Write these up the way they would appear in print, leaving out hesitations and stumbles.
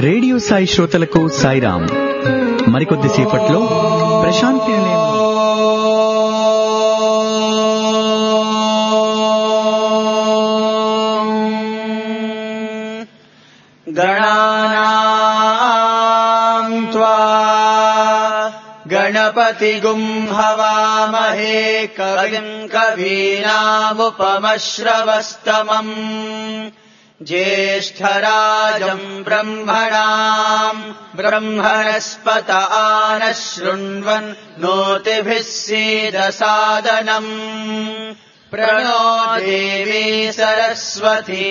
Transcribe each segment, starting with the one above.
Radio Sai శ్రోతలకు సాయిరాం. మరికొద్ది సేపట్లో ప్రశాంతి గణానాం త్వా గణపతిగుం హవామహే కవిం కవీనాముపమశ్రవస్తమం జ్యేష్ఠరాజం బ్రహ్మణాం బ్రహ్మణస్పత ఆనః శృణ్వన్ నోతిభిः सीदसादनम् प्रणो देवी सरस्वती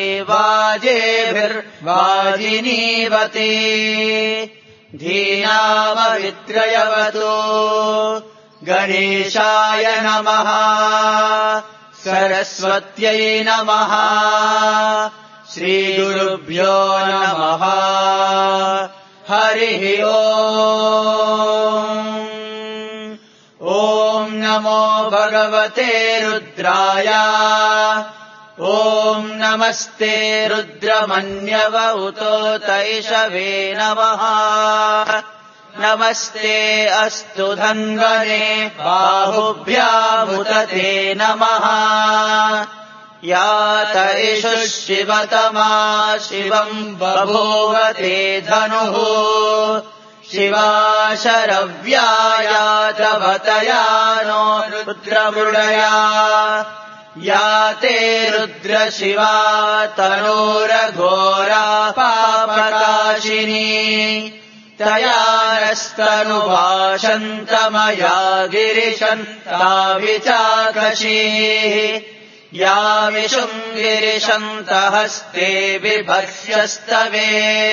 वाजेभिर्वाजिनीवती धीनामवित्रयवतु गणेशाय नमः सरस्वत्यै नमः श्रीगुरुभ्यो नमः हरिः ॐ नमो भगवते रुद्राय ॐ नमस्ते रुद्रमन्यव उतोतैषवे नमः नमस्ते अस्तु धन्वने बाहुभ्यामुदते नमः या तैषु शिवतमा शिवम् बभूवते धनुः शिवा शरव्याया तवतया नो रुद्रमृडया या ते रुद्रशिवा तनोरघोरा पापनाशिनी तया नस्तनुभाषन्तमया गिरिशन्ताविचाकशीः या विशुङ्गिरिशन्तहस्ते बिभर्ष्यस्तवे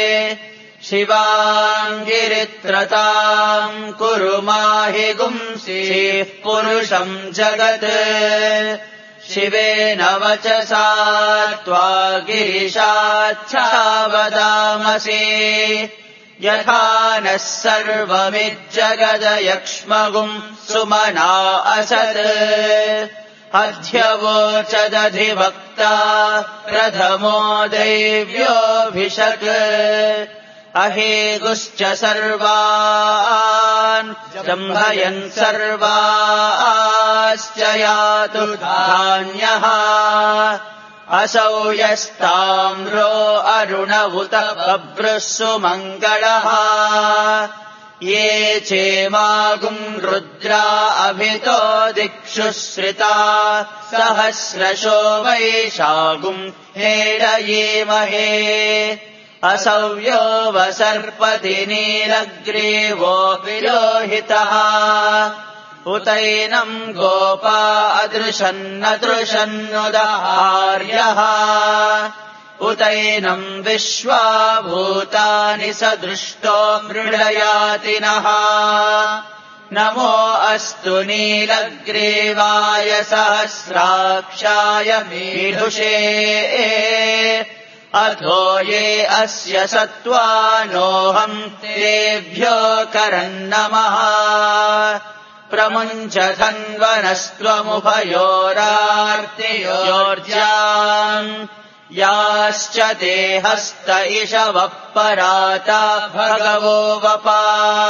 शिवाङ्गिरित्रताम् कुरु माहि गुंसीः पुरुषम् जगत् शिवेन वचसा त्वा गिरिशाच्छावदामसि यथा नः सर्वमिज्जगदयक्ष्मगुम् सुमना असत् अध्यवोचदधिवक्ता प्रथमो दैव्योऽभिषक् अहेगुश्च सर्वान् जम्भयन् सर्वाश्च यातु धान्यः असौ यस्ताम्रो अरुण उत बभ्रुः सुमङ्गलः ये चेमागुम् रुद्रा अभितो दिक्षु श्रिता सहस्रशो वैशागुम् हेडयेमहे असव्यो वसर्पति नीलग्रीवो विलोहितः उतैनम् गोपा अदृशन्नदृशन्नुदाहार्यः उतैनम् विश्वा भूतानि सदृष्टो मृडयातिनः नमो अस्तु नीलग्रीवाय सहस्राक्षाय मीढुषे अथो ये अस्य सत्त्वानोऽहम् तेभ्यो करन्नमः प्रमुञ्चधन्वनस्त्वमुभयोरार्तियोर्जाम् याश्च ते हस्त इषवः पराता भगवो वपा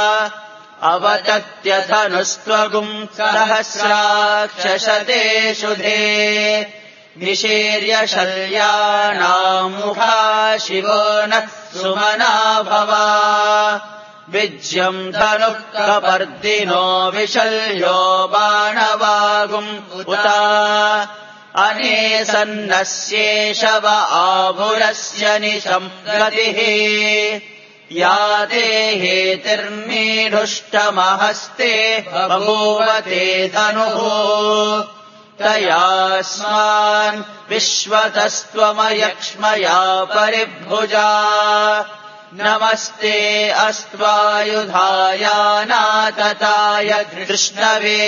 अवतत्यधनुस्त्वगुम् सहस्राक्षशतेषु धे निशीर्य शल्यानाम् मुखा शिवो नः सुमना भवा विज्यम् धनुः कपर्दिनो विशल्यो बाणवागुम् उता अनेसन्नस्येषव आभुरस्य निशम् गतिः या देहेतिर्मीढुष्टमहस्ते बभूवते धनुः तयास्मान् विश्वतस्त्वमयक्ष्मया परिभुजा नमस्ते अस्त्वायुधायानातताय कृष्णवे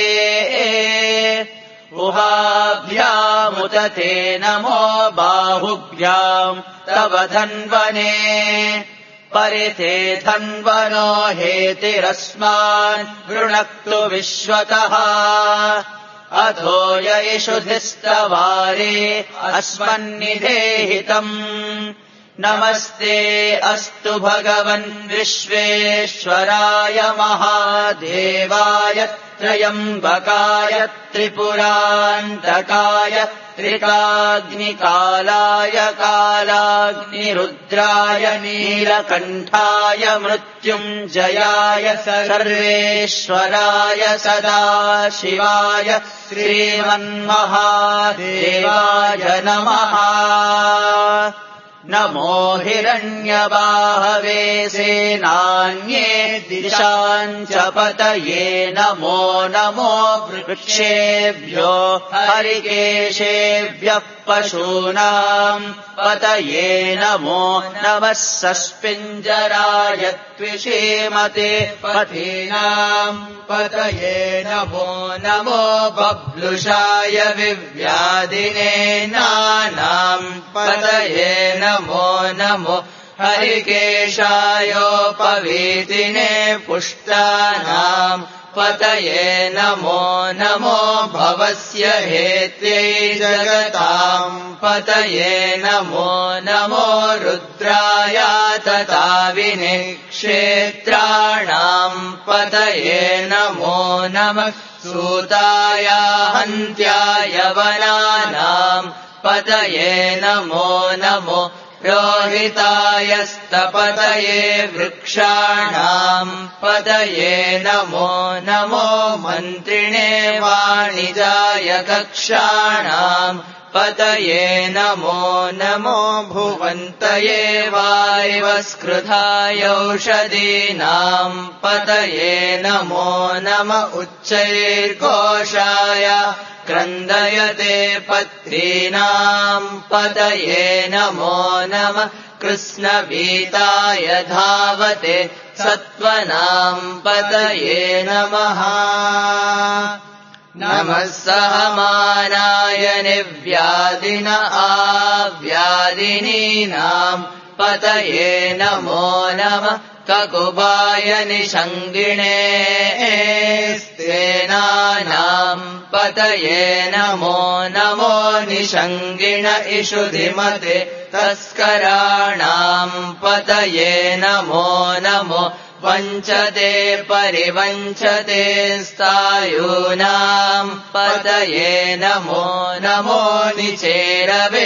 उहाभ्यामुदते नमो बाहुभ्याम् तव धन्वने परिते धन्वनो हेतिरस्मान् गृणक्तु विश्वतः अथो यैषुधिस्तवारे अस्मन्निधेहितम् नमस्ते अस्तु भगवन् विश्वेश्वराय महादेवाय त्रयम्बकाय त्रिपुरान्तकाय त्रिकाग्निकालाय कालाग्निरुद्राय नीलकण्ठाय मृत्युञ्जयाय सर्वेश्वराय सदाशिवाय श्रीमन्महादेवाय नमः। नमो हिरण्यबाहवे सेनान्ये दिशाञ्च पतये नमो नमो वृक्षेभ्यो हरिकेशेभ्यः पशूनाम् पतये नमो नमः सस्पिञ्जराय त्विषीमते पथीनाम् पतये नमो नमो बब्लुषाय विव्याधिने नानाम् पतये नमो नमो हरिकेशायोपवीतिने पुष्टानाम् पतये नमो नमो भवस्य हेत्यै जगताम् पतये नमो नमो रुद्राय तताविने क्षेत्राणाम् पतये नमो नमः सूताय हन्त्याय वनानाम् पतये नमो नमो रोहितायस्तपतये वृक्षाणाम् पतये नमो नमो मन्त्रिणे वाणिजाय कक्षाणाम् पतये नमो नमो भुवन्तये वारिवस्कृतायौषधीनाम् पतये नमो नम उच्चैर्घोषाय क्रन्दयते पत्रीणाम् पतये नमो नमः कृष्णवीताय धावते सत्त्वनाम् पतये नमः। नमः सहमानाय निव्याधिन आव्याधिनीनाम् पतये नमो नमः ककुबाय निषङ्गिणे स्तेनानाम् पतये नमो नमो निषङ्गिण इषुधिमते तस्कराणाम् पतये नमो नमो वञ्चते परिवञ्चते स्थायूनाम् पतये नमो नमो निचेरवे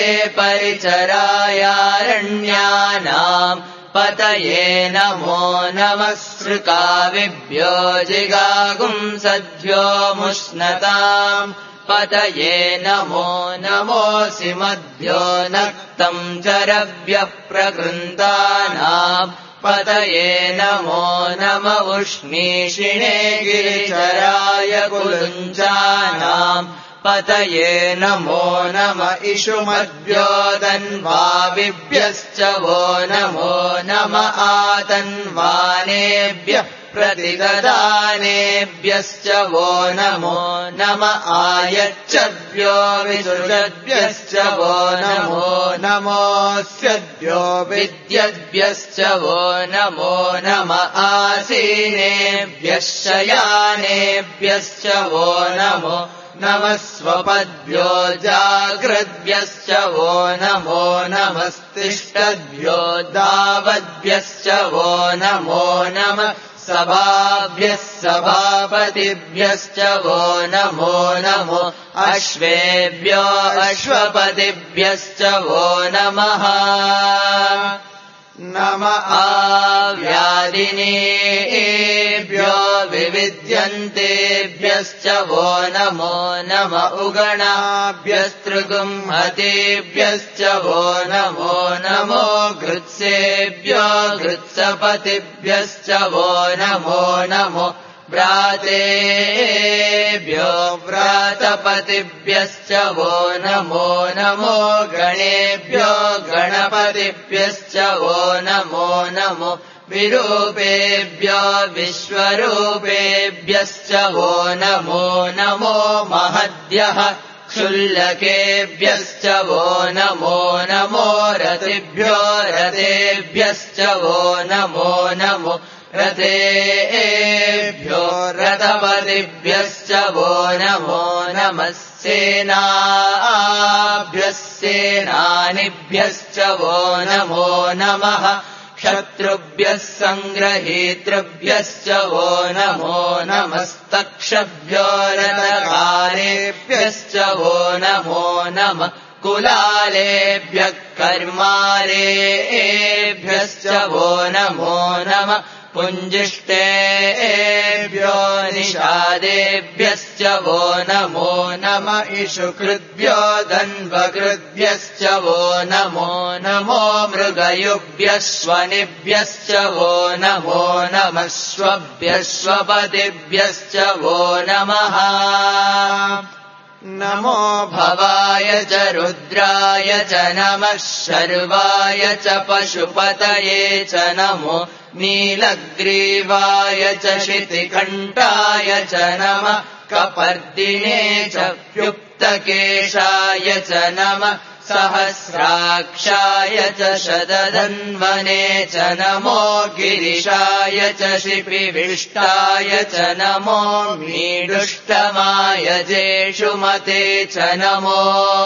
परिचरायारण्यानाम् पतये नमो नमः सृकाविभ्यो जिगागुंसद्भ्यो मुष्णताम् पतये नमो नमोऽसि मध्यो नक्तम् चरभ्यः प्रकृन्तानाम् पतये नमो नम उष्णीषिणे गिरिचराय कुलुञ्जानाम् पतये नमो नम इषुमद्भ्यो तन्वाविभ्यश्च वो नमो नम आतन्वानेभ्यः प्रतिददानेभ्यश्च वो नमो नम आयच्छद्भ्यो विसृजद्भ्यश्च वो नमो नमोऽस्यद्भ्यो विद्यद्भ्यश्च वो नमो नम आसीनेभ्यः शयानेभ्यश्च वो नमो नमः स्वपद्भ्यो जाग्रद्भ्यश्च वो नमो नमस्तिष्ठद्भ्यो दावद्भ्यश्च वो नमो नमः सभाभ्यः सभापतिभ्यश्च वो नमो नमो अश्वेभ्यो अश्वपतिभ्यश्च वो नमः नम आव्याधिनेभ्यो विविद्यन्तेभ्यश्च वो नमो नम उगणाभ्यस्तृगुंहतेभ्यश्च वो नमो नमो गृत्सेभ्यो गृत्सपतिभ्यश्च वो नमो नमो व्रातेभ्यो व्रातपतिभ्यश्च वो नमो नमो गणेभ्यो गणपतिभ्यश्च वो नमो नमो विरूपेभ्यो विश्वरूपेभ्यश्च वो नमो नमो महद्यः क्षुल्लकेभ्यश्च वो नमो नमो रतिभ्यो रतेभ्यश्च वो नमो नमो रथेभ्यो रथपतिभ्यश्च वो नमो नमः सेनाभ्यः सेनानिभ्यश्च वो नमो नमः शत्रुभ्यः सङ्ग्रहीतृभ्यश्च वो नमो नमस्तक्षभ्यो रथकारेभ्यश्च वो नमो नमः कुलालेभ्यः कर्मारेभ्यश्च वो नमो नमः पुञ्जिष्टेभ्यो निषादेभ्यश्च वो नमो नमः इषुकृद्भ्यो धन्वकृद्भ्यश्च वो नमो नमो मृगयुभ्यः स्वनिभ्यश्च वो नमो नमः श्वभ्यः स्वपतिभ्यश्च वो नमः नमो भवाय च रुद्राय च नमः शर्वाय च पशुपतये च नमो नीलग्रीवाय च शितिकण्ठाय च नमः कपर्दिने च व्युक्तकेशाय च नमः सहस्राक्षाय च शतधन्वने च नमो गिरिशाय च शिपिविष्टाय च नमो मीडुष्टमाय जेषुमते च नमो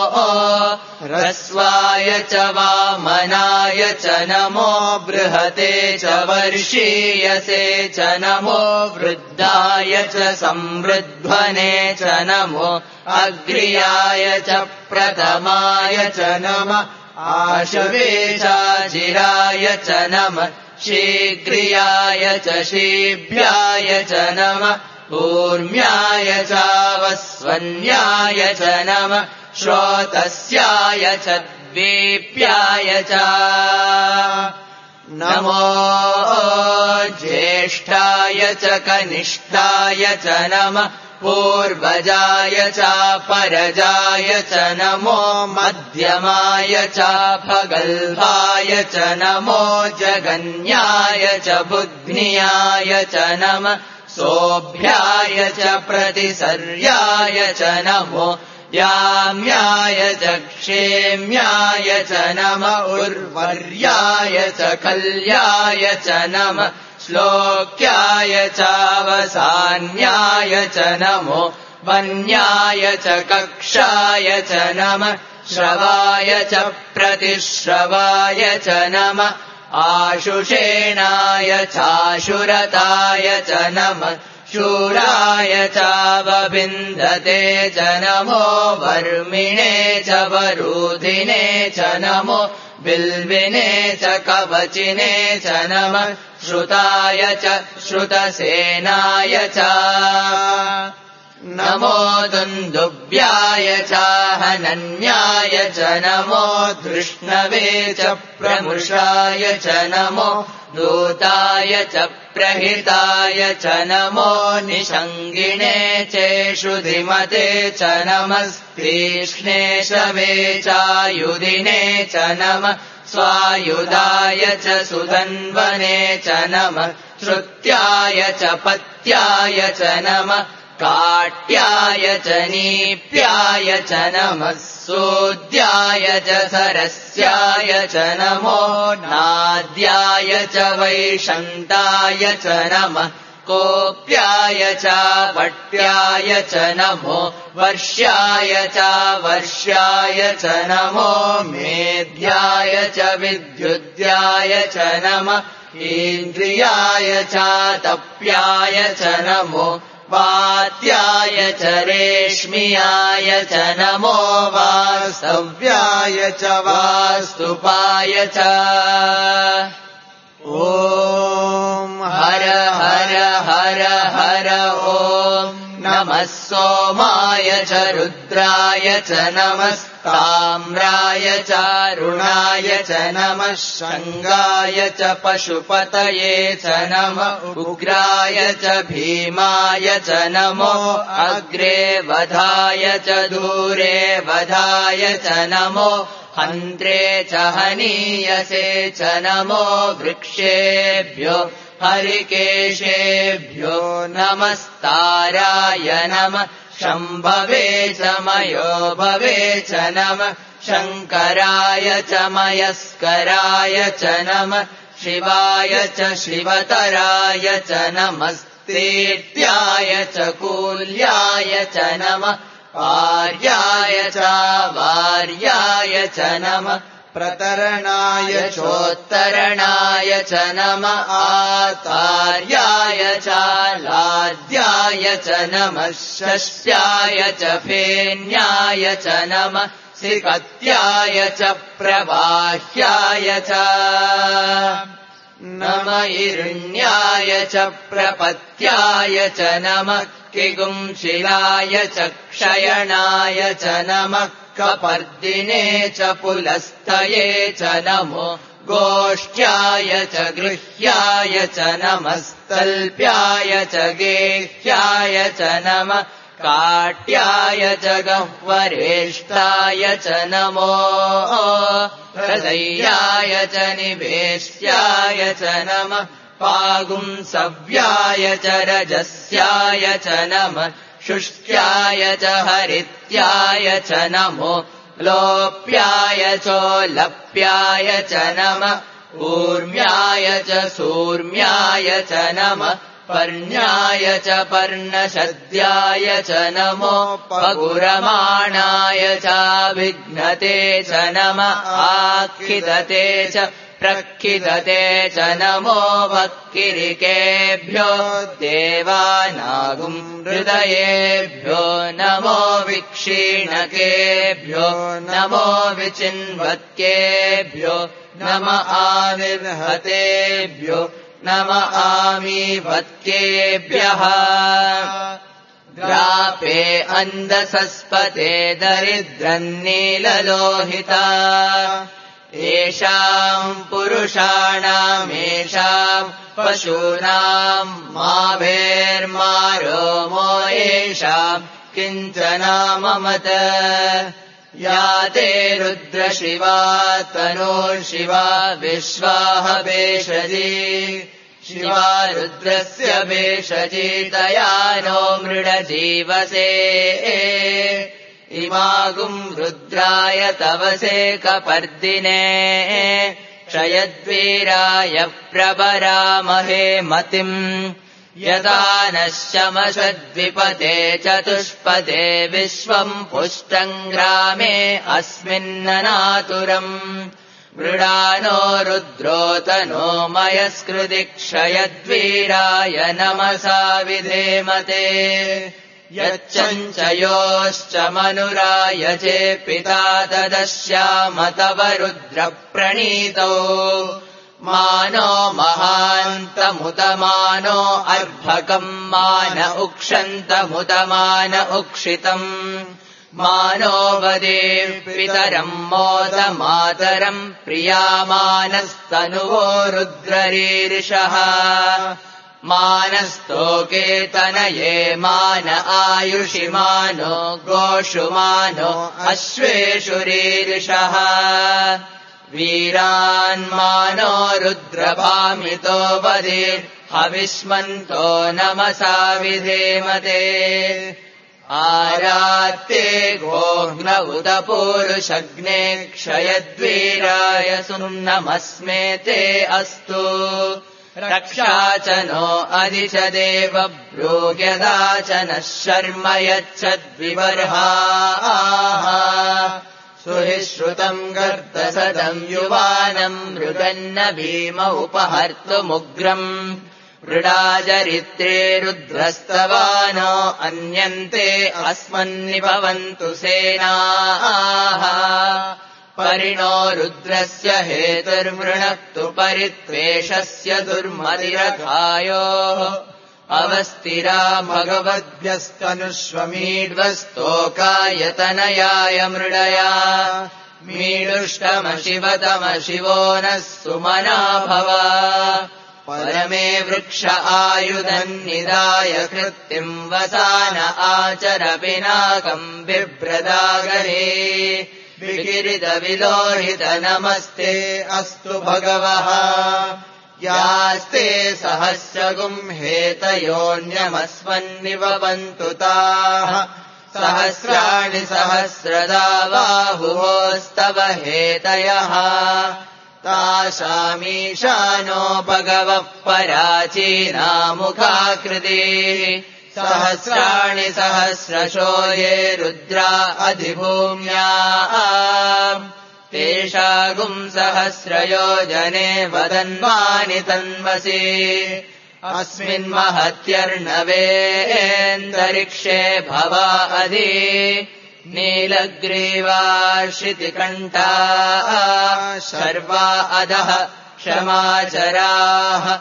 ह्रस्वाय च वामनाय च नमो बृहते च वर्षीयसे च नमो वृद्धाय च संवृध्वने च नमो अग्र्याय च प्रथमाय च नमः आशवेशाजिराय च नमः शीघ्रियाय च शीभ्याय च नमः ऊर्म्याय चावस्वन्याय च नमः श्रोतस्याय च द्वीप्याय च नमो ज्येष्ठाय च कनिष्ठाय च नमः पूर्वजाय चापरजाय च नमो मध्यमाय चापगल्भाय च नमो जगन्याय च बुध्न्याय च नमः सोऽभ्याय च प्रतिसर्याय च नमो याम्याय च क्षेम्याय च नमः उर्वर्याय च कल्याय च नमः श्लोक्याय चावसान्याय च नमो वन्याय च कक्षाय च नमः श्रवाय च प्रतिश्रवाय च नमः आशुषेणाय चाशुरताय च नमः शूराय चावविन्दते च नमो वर्मिणे च वरूधिने च नमो बिल्विने च कवचिने च नमः श्रुताय च श्रुतसेनाय च नमो दुन्दुभ्याय चाहनन्याय च नमो धृष्णवे च प्रमुषाय च नमो दूताय च प्रहिताय च नमो निषङ्गिणे चेषुधिमते च नमस्तीक्ष्णे शवे चायुधिने च नमः स्वायुधाय च सुधन्वने च नमः श्रुत्याय च पत्याय च नमः काट्याय च नीप्याय च नमः सूद्याय च सरस्याय च नमो नाद्याय च वैशन्ताय च नमः कोप्याय च वट्याय च नमो वर्ष्याय च वर्ष्याय च नमो मेध्याय च विद्युद्याय च नमः इन्द्रियाय च तप्याय च नमो वात्याय च रेश्मियाय च नमो वास्तव्याय च वास्तुपाय च ॐ हर हर हर हर ॐ नमः सोमाय च रुद्राय च नमस्ताम्राय चारुणाय च नमः शङ्गाय च पशुपतये च नमः उग्राय च भीमाय च नमो अग्रे वधाय च दूरे वधाय च नमो हन्त्रे च हनीयसे च नमो वृक्षेभ्यो हरिकेशेभ्यो नमस्ताराय नमः शम्भवे च मयो भवे च नमः शङ्कराय च मयस्कराय च नमः शिवाय च शिवतराय च नमस्तेत्याय च कूल्याय च नमः पार्याय च वार्याय च नमः प्रतरणाय चोत्तरणाय च नमः आतार्याय च लाद्याय च नमः शस्याय च फेन्याय च नमः सिकत्याय च प्रवाह्याय च नमः इरण्याय च प्रपत्याय च नमः किगुंशिलाय च क्षयणाय च नमः कपर्दिने च पुलस्तये च नमो गोष्ठ्याय च गृह्याय च नमस्तल्प्याय च गेह्याय च नमः काट्याय च गह्वरेष्ठाय च नमो हृदयाय च निवेश्याय च नमः पागुंसव्याय च रजस्याय च नमः शुष्क्याय च हरित्याय च नमो लोप्याय चोलप्याय च नमः ऊर्म्याय च सूर्म्याय च नमः पर्ण्याय च पर्णशद्याय च नमो पगुरमाणाय चाभिघ्नते च नमः आखिदते च प्रखिदते च नमो वक्किरिकेभ्यो देवानागुं हृदयेभ्यो नमो विक्षीणकेभ्यो नमो विचिन्वत्केभ्यो नम आविर्हतेभ्यो नम आमीवत्केभ्यः ग्रापे अन्धसस्पते दरिद्रन्नीललोहिता येषाम् पुरुषाणामेषाम् पशूनाम् माभेर्मारोमो येषाम् किञ्चनाममत या ते रुद्रशिवा तनोर्शिवा विश्वाह भेषजी शिवा रुद्रस्य भेषजी तया नो मृडजीवसे इमागुम् रुद्राय तवसे कपर्दिने क्षयद्वीराय प्रवरामहे मतिम् यदा नश्यमशद्विपदे चतुष्पदे विश्वम् पुष्टम् ग्रामे अस्मिन्ननातुरम् मृडानो रुद्रोतनो मयस्कृति क्षयद्वीराय नमसा विधेमते यच्चञ्चयोश्च मनुराय चे पिता तदस्याम तव रुद्रप्रणीतौ मानो महान्तमुतमानो अर्भकम् मान उक्षन्तमुतमान उक्षितम् मानो वदे पितरम् मोदमातरम् प्रियामानस्तनुवो रुद्ररीरिषः मानस्तोके तनये मान आयुषि मानो गोषु मानो अश्वेषु रीरिषः वीरान्मानो रुद्रभामितो वदे हविष्मन्तो नमसा विधेमते आरात्ते गोघ्न उत पूरुषग्ने क्षयद्वीराय सुम्नमस्मे ते अस्तु रक्षा च नो अधि च देव ब्रूह्यदा च नः शर्म यच्छद्विबर्हाः सुहिश्रुतम् गर्दसदम् युवानम् मृगन्न भीम उपहर्तुमुग्रम् मृडाचरित्रे रुद्रस्तवानो अन्यन्ते अस्मन्निभवन्तु सेनाः परिणो रुद्रस्य हेतुर्मृणक्तु परित्वेषस्य दुर्मतिरघायोः अवस्थिरा भगवद्भ्यस्तनुष्वमीड्वस्तोकायतनयाय मृडया मीडुष्टमशिवतमशिवो नः सुमना भव परमे वृक्ष आयुधन्निदाय कृत्तिम् वसान आचर पिनाकम् बिभ्रदागरे विकिरितविलोहित नमस्ते अस्तु भगवः यास्ते सहस्रगुम् हेतयोऽन्यमस्मन्निभवन्तु ताः सहस्राणि सहस्रदा बाहुवोस्तव हेतयः तासामीशानो भगवः पराचीनामुखाकृतिः सहस्राणि सहस्रशो ये रुद्रा अधिभूम्या तेषागुं सहस्रयोजने वदन्मानि तन्मसि अस्मिन्महत्यर्णवेऽन्तरिक्षे भवा अधि नीलग्रीवाश्रितिकण्ठा सर्वा अधः क्षमाचराः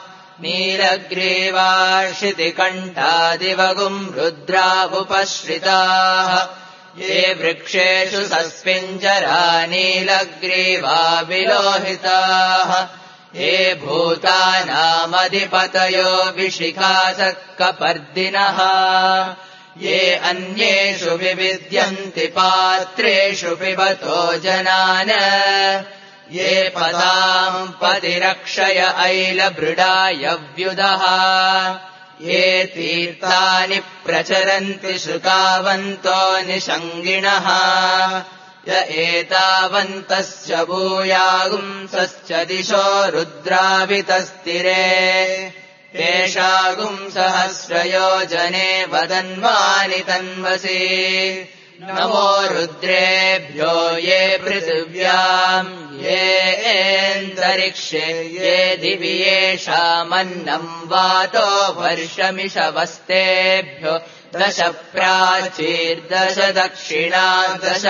नीलग्रीवाश्रितिकण्ठादिवगुम् रुद्रावुपश्रिताः ये वृक्षेषु सस्मिञ्जरा नीलग्रीवा विलोहिताः ये भूतानामधिपतयो विशिखासक्कपर्दिनः ये अन्येषु विविद्यन्ति पात्रेषु पिबतो जनान् ये पदाम् पतिरक्षय ऐलभृडायव्युदः ये तीर्थानि प्रचरन्ति शुकावन्तो निषङ्गिणः य एतावन्तस्य भूयागुंसश्च दिशो रुद्रावितस्तिरे तेषागुं सहस्रयोजने वदन्मानि तन्वसि नमो रुद्रेभ्यो ये पृथिव्याम् येऽन्तरिक्षे ये दिवि येषामन्नम् वातो वर्षमिषवस्तेभ्यो 10 प्राचीर्दश दक्षिणा 10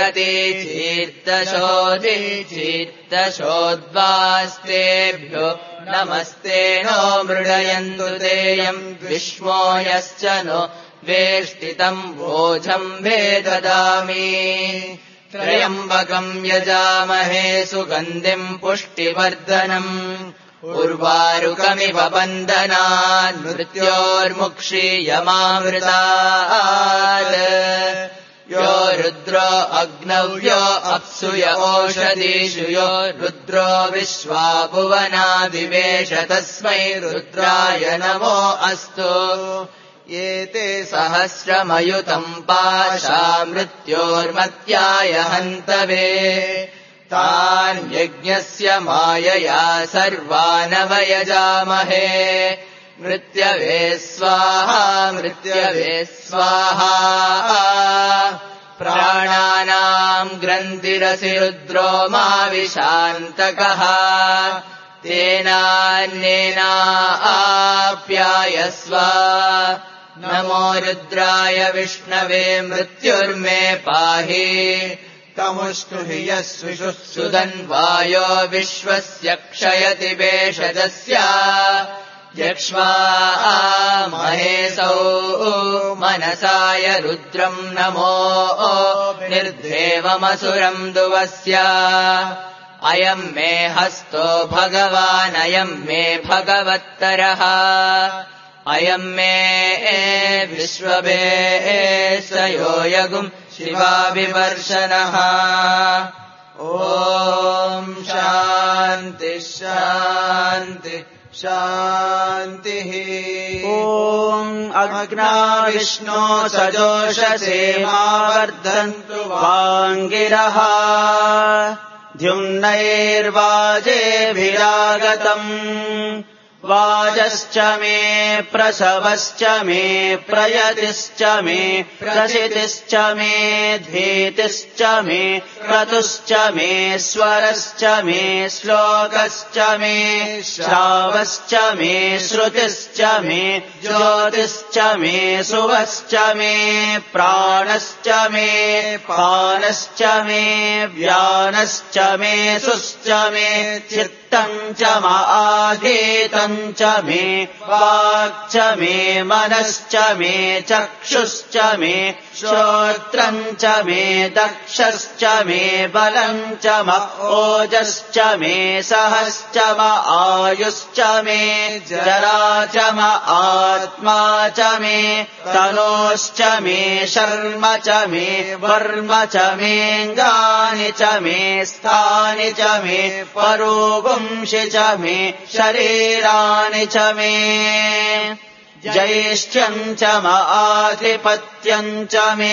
प्रतीचीर्दशोदिचीर्दशोद्वास्तेभ्यो नमस्ते नो मृडयन्तु तेयम् विश्वो यश्च नो वेष्टितम् वोझम् वे ददामि त्र्यम्बकम् यजामहे सुगन्धिम् पुष्टिवर्धनम् उर्वारुकमिव बन्धनान् मृत्योर्मुक्षीयमामृतात् यो रुद्रो अग्नव्यो अप्सुय ओषधीषु यो रुद्रो विश्वा भुवनादिवेश तस्मै रुद्राय नमो अस्तु एते सहस्रमयुतम् पाशा मृत्योर्मत्याय हन्तवे तान् यज्ञस्य मायया सर्वानवयजामहे मृत्यवे स्वाहा मृत्यवे स्वाहा प्राणानाम् ग्रन्थिरसि रुद्रो मा विशान्तकः तेनान्येनाप्यायस्व नमो रुद्राय विष्णवे मृत्युर्मे पाहि तमुष्टुहि यस्विषुः सुदन्वायो विश्वस्य क्षयति वेषजस्य यक्ष्वा महेशौ मनसाय रुद्रम् नमो निर्देवमसुरम् दुवस्य अयम् मे हस्तो भगवान् अयम् मे भगवत्तरः अयम् मे विश्ववेशयो यगुम् शिवाभिवर्षणः ॐ शान्ति शान्ति शान्तिः ॐ अग्ना विष्णो सजोषसे मावर्धन्तु वाङ्गिरः द्युम्नैर्वाजेभिरागतम् वाजश्च मे प्रसवश्च मे प्रयतिश्च मे प्रसितिश्च मे धीतिश्च मे क्रतुश्च मे स्वरश्च मे श्लोकश्च मे श्रावश्च मे श्रुतिश्च मे ज्योतिश्च मे सुवश्च मे प्राणश्च मे पानश्च मे व्यानश्च मे सुश्च मे चित्तम् च आधीतम् च मे वाक् च मे मनश्च मे चक्षुश्च मे श्रोत्रम् च मे दक्षश्च मे बलम् च ओजश्च मे सहश्च आयुश्च मे जरा च आत्मा च मे तनोश्च मे शर्म च मे वर्म च मेऽङ्गानि च मे स्थानि च मे परोगुंषि च मे शरीराणि च मे जैष्ठ्यम् च आधिपत्यम् च मे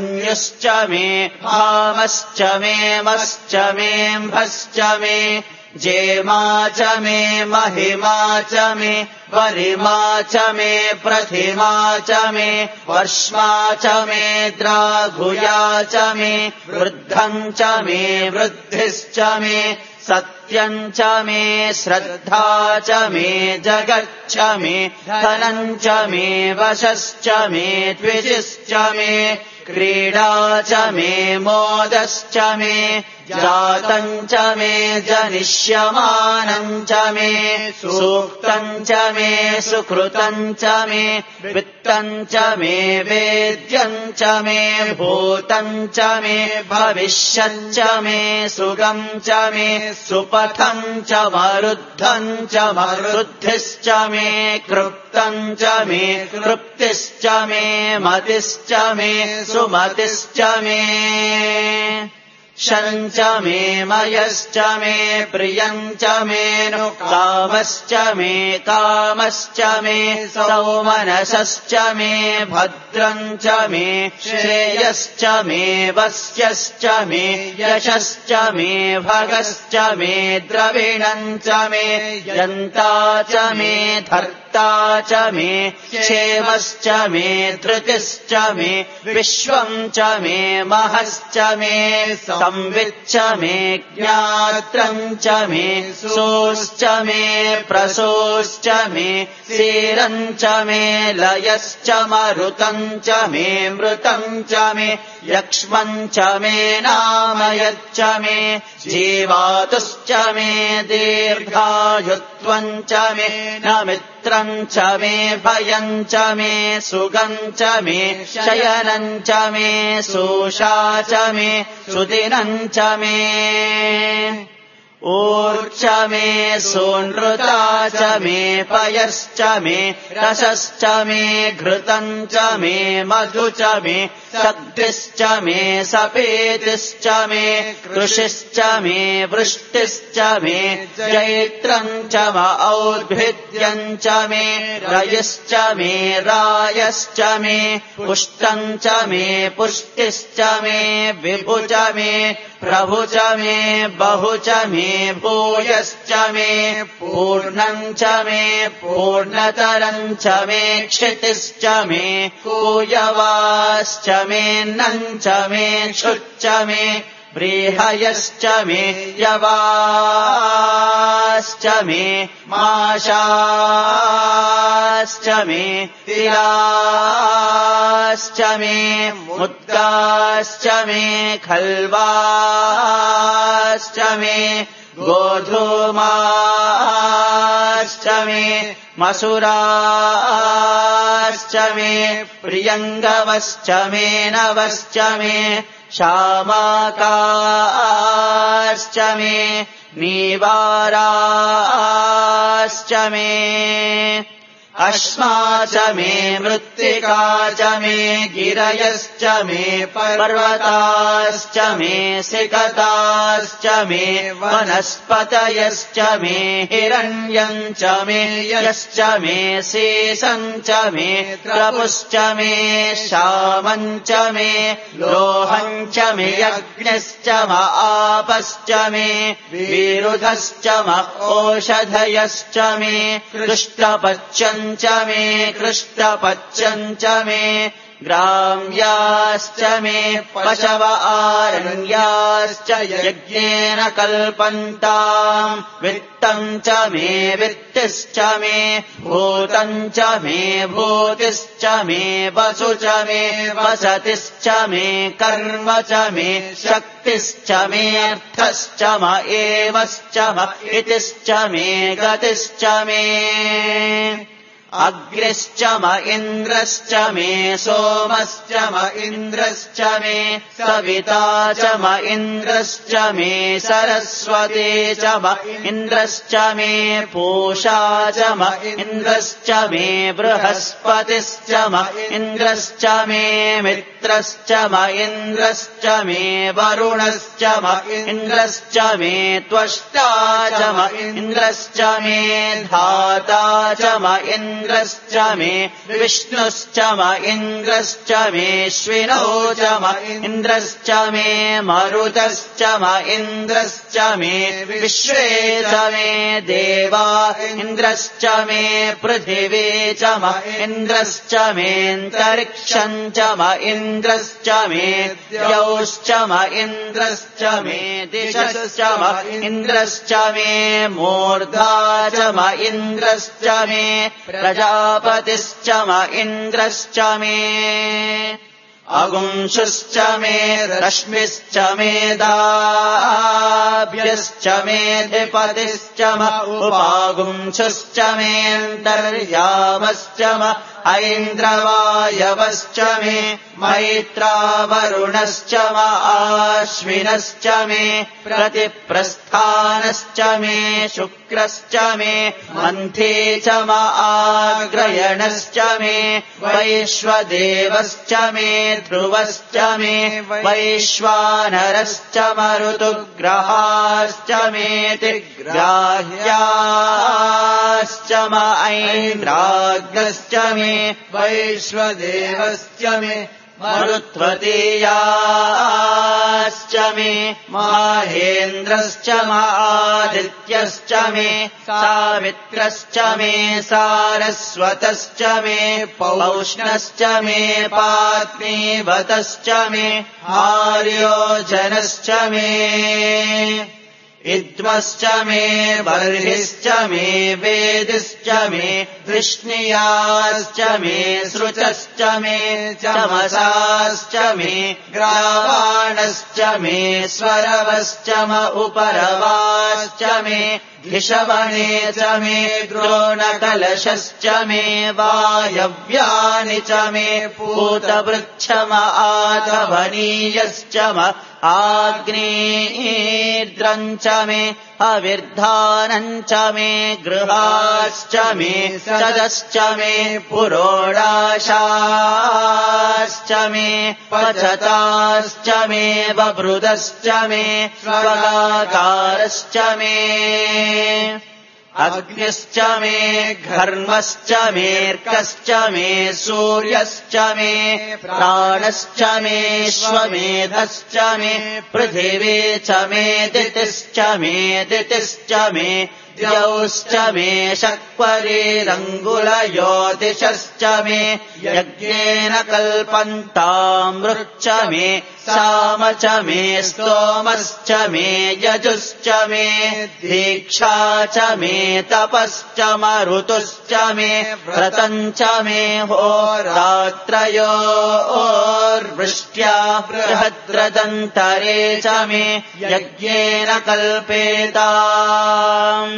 मन्युश्च मे भामश्च मे मश्च मे म्भश्च मे जेमा च मे महिमा च मे वरिमा च मे प्रथिमा च मे वर्ष्मा च मे द्राघुया च मे वृद्धम् च मे वृद्धिश्च मे सत्यम् च मे श्रद्धा च मे जगच्च मे धनम् च मे वशश्च मे द्विजिश्च मे क्रीडा च मे मोदश्च मे जातम् च मे जनिष्यमानम् च मे सूक्तम् च मे सुकृतम् च मे वित्तम् च मे वेद्यम् च मे भूतम् च मे भविष्यम् च मे सुगम् च मे सुपथम् च मरुद्धम् च मरुद्धिश्च मे कृप्तम् च मे कृप्तिश्च मे मतिश्च मे सुमतिश्च मे शम् च मे मयश्च मे प्रियम् च मे नु कामश्च मे कामश्च मे सौमनसश्च मे भद्रम् च मे श्रेयश्च मे वस्यश्च मे यशश्च मे भगश्च मे द्रविणम् च मे यन्ता च मे धर्ता च मे क्षेमश्च मे धृतिश्च मे विश्वम् च मे महश्च मे संविच्च मे ज्ञात्रम् च मे सोश्च मे प्रसोश्च मे सीरम् च मे लयश्च मरुतम् च मे मृतम् च मे यक्ष्मम् च मे नामयच्च मे जीवातुश्च मे दीर्घायुत्वम् च मे न मित्रम् च मे भयम् च मे सुगम् च मे शयनम् च मे सोषा च मे सुदिनम् च मे ऊर्च मे सोनृता च मे पयश्च मे रसश्च मे घृतम् च मे मधु च मे सद्भिश्च मे सपेतिश्च मे कृषिश्च मे वृष्टिश्च मे जैत्रम् च औद्भिद्यम् च मे रयश्च मे रायश्च मे पुष्टम् च मे पुष्टिश्च मे विभु च मे प्रभु च मे बहु च मे भूयश्च मे पूर्णम् च मे पूर्णतरम् च मे क्षितिश्च मे कूयवाश्च मे नम् च मे क्षुच्च मे व्रीहयश्च मे यवाश्च मे माशाश्च मे तिलाश्च मे मुद्गाश्च मे खल्वाश्च मे गोधूमाश्च मे मसुराश्च मे प्रियङ्गवश्च मे नवश्च मे शामाकाश्च मे नीवाराश्च मे अश्मा च मे मृत्तिका च मे गिरयश्च मे पर्वताश्च मे सिकताश्च मे वनस्पतयश्च मे हिरण्यम् च मे यश्च मे शेषम् च मे त्रपुश्च मे श्यामम् च मे लोहम् च मे यज्ञश्च म आपश्च मे विरुधश्च म ओषधयश्च मे कृष्णपच्यम् च मे कृष्णपच्यम् च मे ग्राम्याश्च मे पशव आरण्याश्च यज्ञेन कल्पन्ताम् वित्तम् च मे वित्तिश्च मे भूतम् च मे भूतिश्च मे वसु च मे वसतिश्च मे कर्म च मे शक्तिश्च मे अर्थश्च म एवश्च म इतिश्च मे गतिश्च मे अग्निश्च म इन्द्रश्च मे सोमश्च म इन्द्रश्च मे सविता च म इन्द्रश्च मे सरस्वती च म इन्द्रश्च मे पूषा च म इन्द्रश्च मे बृहस्पतिश्च म इन्द्रश्च मे मित्र मित्रश्च म इन्द्रश्च मे वरुणश्च म इन्द्रश्च मे त्वष्टा च म इन्द्रश्च मे धाता च म इन्द्रश्च मे विष्णुश्च म इन्द्रश्च मेऽश्विनौ च म इन्द्रश्च मे मरुतश्च म इन्द्रश्च मे विश्वे च मे देवा इन्द्रश्च मे पृथिवी च म इन्द्रश्च मेऽन्तरिक्षम् च म इन्द्रश्च मे द्यौश्च म इन्द्रश्च मे दिशश्च म इन्द्रश्च मे मूर्धा च म इन्द्रश्च मे प्रजापतिश्च म इन्द्रश्च मे अगुंशुश्च मे रश्मिश्च मेदाभ्यश्च मेऽधिपतिश्च म उपागुंशुश्च मेऽन्तर्यामश्च म ऐन्द्रवायवश्च मे मैत्रावरुणश्च म आश्विनश्च मे प्रतिप्रस्थानश्च मे शुक्रश्च मे मन्थे च म आग्रयणश्च मे वैश्वदेवश्च मे ध्रुवश्च मे वैश्वानरश्च मरुतुग्रहाश्च मेऽतिग्राह्याश्च म ऐन्द्राग्नश्च मे वैश्वदेवश्च मे मरुत्वतीयाश्च मे माहेन्द्रश्च म आदित्यश्च मे सावित्रश्च मे सारस्वतश्च मे पौष्णश्च मे पात्नीवतश्च मे आर्योजनश्च मे इद्मश्च मे बर्हिश्च मे वेदिश्च मे वृष्णियाश्च मे सृचश्च मे चमसाश्च मे ग्रावाणश्च मे स्वरवश्च म उपरवाश्च मे धिषवणे च मे द्रोणकलशश्च मे वायव्यानि च मे पूतवृक्ष म आधवनीयश्च म आग्नेयीर्द्रम् च मे अविर्धानम् च मे गृहाश्च मे सदश्च मे पुरोडाशाश्च मे पचताश्च मे बभृदश्च मे स्वगाकारश्च मे अग्निश्च मे घर्मश्च मेऽर्कश्च मे सूर्यश्च मे प्राणश्च मेऽश्वमेधश्च मे पृथिवी च मे दितिश्च मे द्यौश्च मे शक्वरीरङ्गुलयोतिषश्च मे यज्ञेन कल्पन्तामृच्च मे साम च मे स्तोमश्च मे यजुश्च मे दीक्षा च मे तपश्च मरुतुश्च मे व्रतम् च मे होरात्रयोर्वृष्ट्या बृहद्रदन्तरे च मे यज्ञेन कल्पेताम्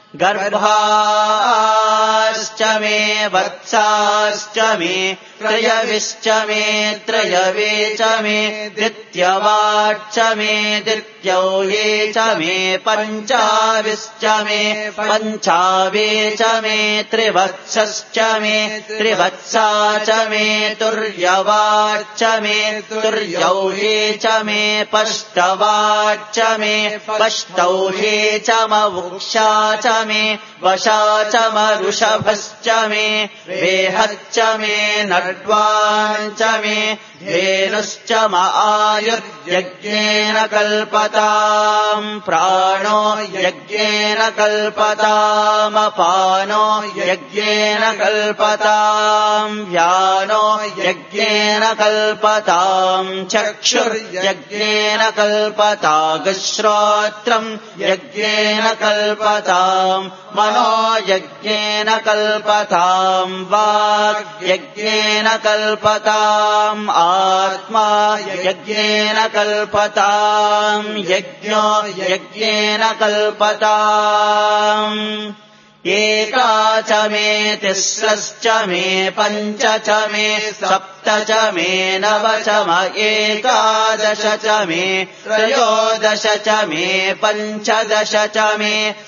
गर्भाश्च मे वत्साश्च मे त्रयविश्च मे त्रयवे च मे द्वितीयवाच्च मे द्वितीयौये च मे पञ्चाविश्च मे पञ्चावे च मे त्रिवत्सश्च मे त्रिवत्सा च मे तुर्यवाच्च मे तुर्यौये च मे पष्टवाच्च मे पष्टौहे च म वृक्षा च मे वशा च म ऋषभश्च मे वेहच्च मे नड्वान् च मे धेनुश्च म आयुर्यज्ञेन कल्पताम् प्राणो यज्ञेन कल्पतामपानो यज्ञेन कल्पताम् व्यानो यज्ञेन कल्पताम् चक्षुर्यज्ञेन कल्पतागश्रोत्रम् यज्ञेन कल्पताम् मनो यज्ञेन कल्पताम् वाक् यज्ञेन कल्पताम् आत्मा यज्ञेन कल्पताम् यज्ञो यज्ञेन कल्पताम् एका च मे तिस्रश्च मे पञ्च च मे सप्त च मे नव च म एकादश च मे त्रयोदश च मे पञ्चदश च मे सप्त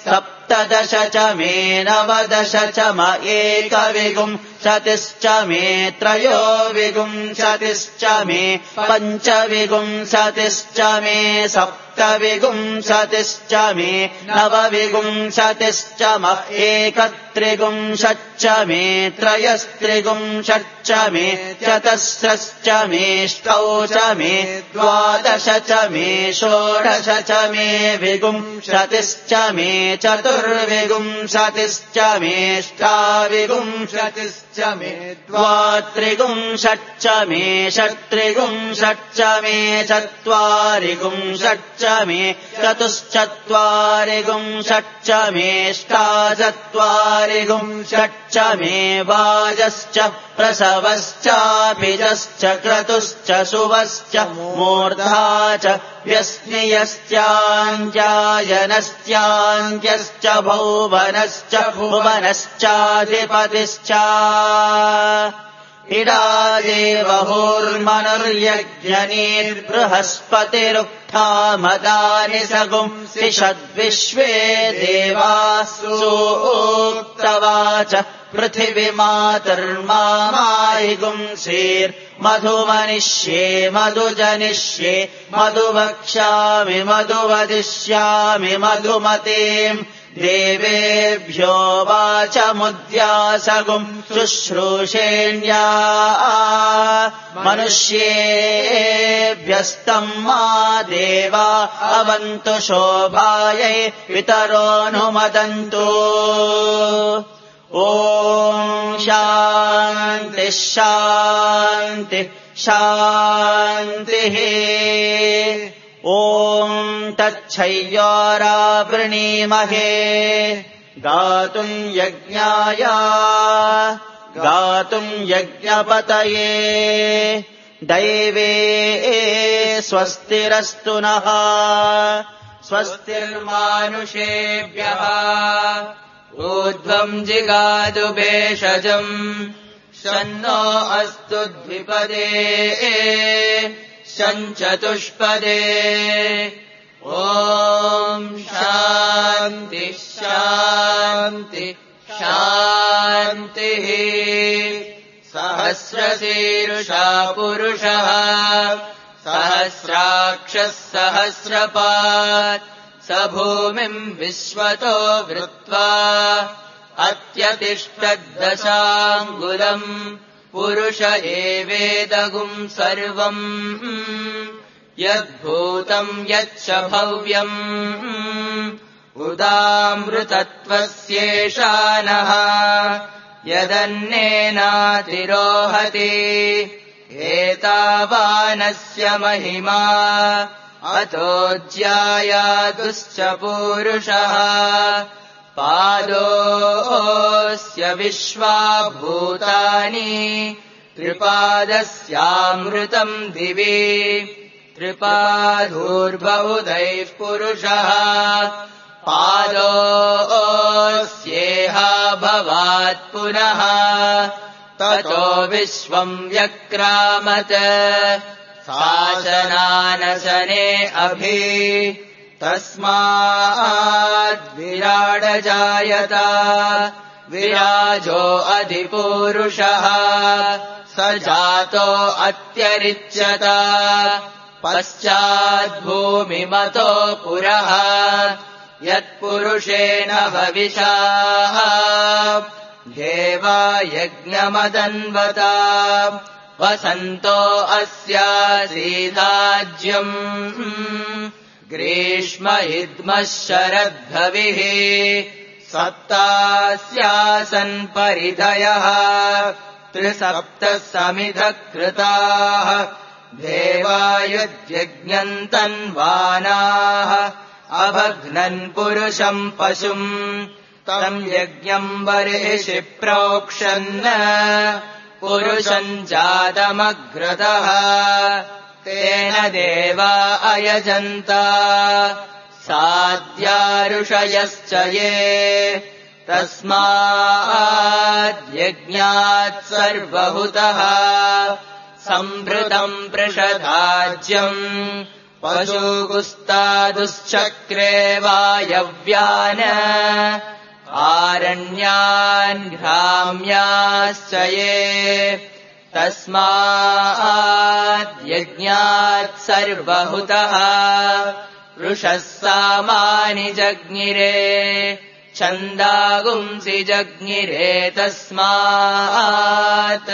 सप्तदश च मे नवदश च म एकविंशतिश्च मे त्रयोविंशतिश्च मे पञ्चविंशतिश्च मे सप्तविंशतिश्च मे नवविंशतिश्च म एकत्रिंशच्च मे त्रयस्त्रिंशच्च मे चतस्रश्च मेष्टौ च मे द्वादश च मे षोडश च मे विंशतिश्च मे चतुर्विंशतिश्च मेष्टाविंशतिश्च मे द्वात्रिंशच्च मे षट्त्रिंशच्च मे चत्वारिंशच्च मे चतुश्चत्वारिंशच्च मेष्टाचत्वारिंशच्च मे वाजश्च प्रसवश्चापिजश्च क्रतुश्च शुभश्च मूर्धा च व्यस्नियश्चाञ्जायनश्चान्त्यश्च भुवनश्च भुवनश्चाधिपतिश्च इडादेवहोर्मनुर्यज्ञनीर्बृहस्पतिरुक्थामदानि सगुंसि षद्विश्वे देवासूक्तवाच पृथिवीमातर्मामायिगुंसेर्मधुमनिष्ये मधुजनिष्ये मधुवक्ष्यामि मधुवदिष्यामि मधुमतीम् देवेभ्यो वाचमुद्यासगुम् शुश्रूषेण्या मनुष्येभ्यस्तम् मा देवा अवन्तु शोभायै पितरोऽनुमदन्तु ॐ शान्तिः शान्तिः शान्तिः ॐ तच्छय्यारावृणीमहे गातुम् यज्ञाय गातुम् यज्ञपतये दैवे स्वस्तिरस्तु नः स्वस्तिर्मानुषेभ्यः ऊर्ध्वम् जिगातु भेषजम् शन्नो अस्तु द्विपदे चतुष्पदे ॐ शान्ति शान्ति शान्तिः सहस्रशीर्षा पुरुषः सहस्राक्षः सहस्रपात् स भूमिम् विश्वतो वृत्वा अत्यतिष्ठद्दशाङ्गुलम् पुरुष एवेदगुम् सर्वम् यद्भूतम् यच्च भव्यम् उदामृतत्वस्येषानः यदन्नेनातिरोहति एतावानस्य महिमा अतो ज्यायातुश्च पूरुषः पादोऽस्य विश्वाभूतानि त्रिपादस्यामृतम् दिवि त्रिपादूर्बहुदैः पुरुषः पादोऽस्येहा भवात् पुनः ततो विश्वम् व्यक्रामत सासनानसने अभि तस्माद्विराडजायत विराजो अधिपूरुषः स जातो अत्यरिच्यत पश्चाद्भूमिमतो पुरः यत्पुरुषेण भविषा देवा यज्ञमदन्वता वसन्तो अस्यासीदाज्यम् ग्रीष्म इद्मः शरद्भविः सप्तास्यासन् परिधयः त्रिसप्तः समिधः कृताः देवायुज्यज्ञन्तन्वानाः अभघ्नन् पुरुषम् पशुम् तम् यज्ञम् बर्हिषि प्रोक्षन् पुरुषम् जातमग्रतः तेन देवा अयजन्त साद्यारुषयश्च ये तस्माद्यज्ञात् सर्वभूतः सम्भृतम् पृषदाज्यम् पशुगुस्तादुश्चक्रे वायव्यान् आरण्यान् घ्राम्याश्च ये तस्मात् यज्ञात् सर्वहुतः वृषः सामानि जज्ञिरे छन्दागुंसि जज्ञिरे तस्मात्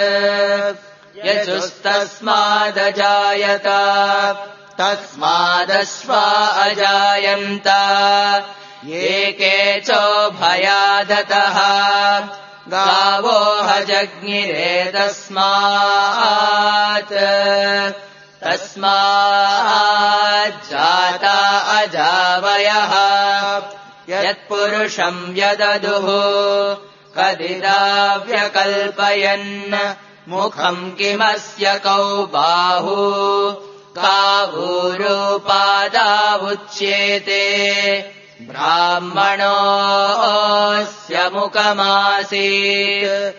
यजुस्तस्मादजायत तस्मादश्वा अजायन्त एके चोभयादतः गावो जज्ञिरे तस्माज्जाता अजावयः यत्पुरुषम् व्यददुः कदिदाव्यकल्पयन् मुखम् किमस्य कौ बाहु कावूरूपादावुच्येते ब्राह्मणोऽस्य मुखमासीत्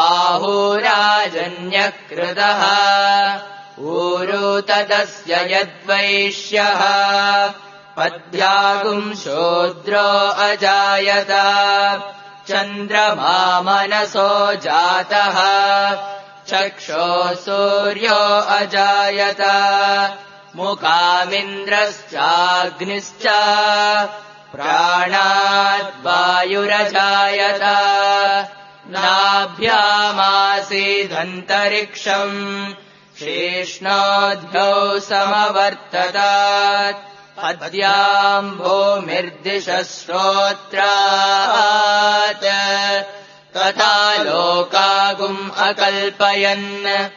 बाहुराजन्यकृतः ऊरू तदस्य यद्वैश्यः पद्भ्यागुम् शूद्रो अजायत चन्द्रमा मनसो जातः चक्षो सूर्यो अजायत मुखामिन्द्रश्चाग्निश्च प्राणाद्वायुरजायत नाभ्यामासीदन्तरिक्षम् शेष्णोद्भौ समवर्ततात् अद्याम् भूमिर्दिशः श्रोत्रात् तथा लोकागुम् अकल्पयन्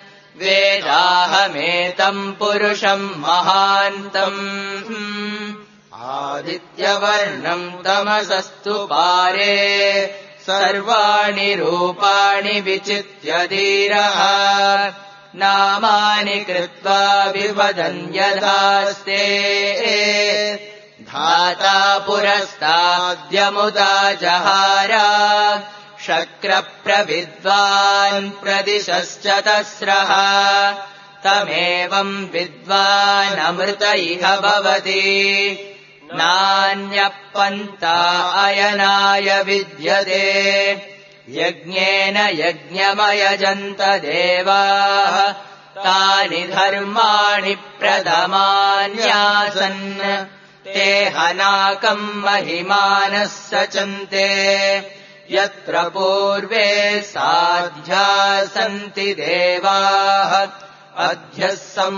वेदाहमेतम् पुरुषम् महान्तम् आदित्यवर्णम् तमसस्तु पारे सर्वाणि रूपाणि विचित्य धीरः नामानि कृत्वा विवदन् यथास्ते धाता पुरस्ताद्यमुदा जहार शक्रप्रविद्वान् प्रदिशश्च तस्रः तमेवम् विद्वानमृत इह भवति नान्यः पन्था अयनाय विद्यते यज्ञेन यज्ञमयजन्त देवाः तानि धर्माणि प्रथमान्यासन् ते हनाकम् महिमानः सचन्ते यत्र पूर्वे साध्या सन्ति देवाः अध्यः